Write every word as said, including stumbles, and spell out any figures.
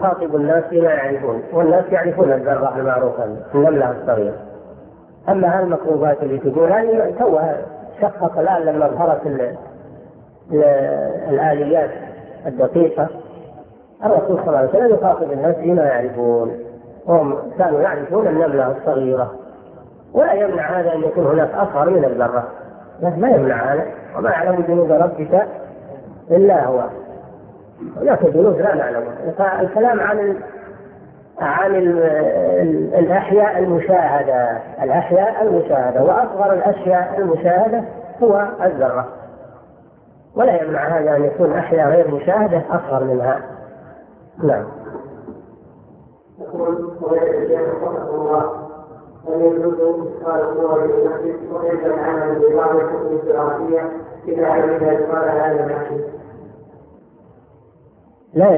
يخاطب الناس بما يعرفون، والناس يعرفون الذرة المعروفة النملة الصغيرة. أما هالمكروبات اللي تقول هذه توها شخص الآن لما ظهرت الآليات الدقيقة. الرسول صلى الله عليه وسلم يخاطب الناس بما يعرفون، هم كانوا يعرفون النملة الصغيرة، ولا يمنع هذا أن يكون هناك أصغر من الذرة، ما يمنع هذا. وما يعلم جنود ربك إلا هو، هناك جنود لا نعلمها. فالكلام عن ال... عن ال... الأحياء المشاهدة، الأحياء المشاهدة، وأصغر الأشياء المشاهدة هو الذرة، ولا يمنع هذا أن يكون أحياء غير مشاهدة أصغر منها. نعم. يقول ويجب الله أن يجوز إدخال الصور في المسجد، وكيف العمل ببعض الحكم الدراسية إذا عمل إدخال هذا المسجد؟ لا